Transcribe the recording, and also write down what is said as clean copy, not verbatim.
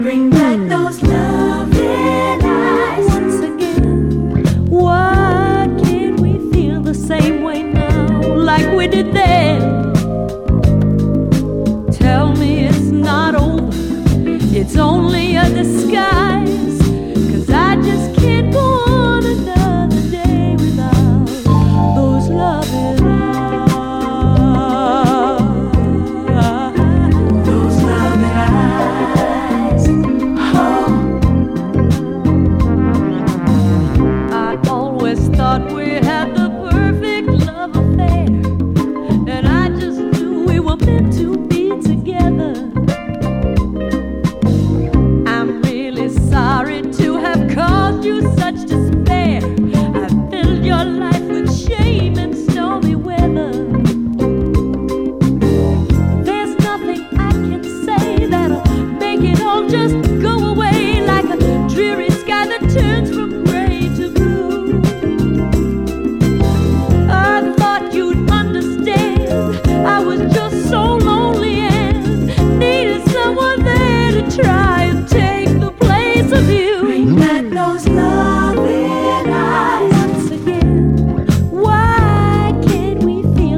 Bring back those loving eyes once again. Why can't we feel the same way now, like we did then? Tell me it's not over, it's only a disguise, 'cause I just can't go on another day without those loving eyes. Those loving eyes. Oh, I always thought we had the perfect love affair, and I just knew we were meant to be together. I'm really sorry to have caused you such despair. I filled your life with shame and stormy weather. There's nothing I can say that'll make it all just go away, like a dreary sky that turns from gray to blue. I thought you'd understand. I was just so lonely and needed someone there to try and take the place of you. bring back those loving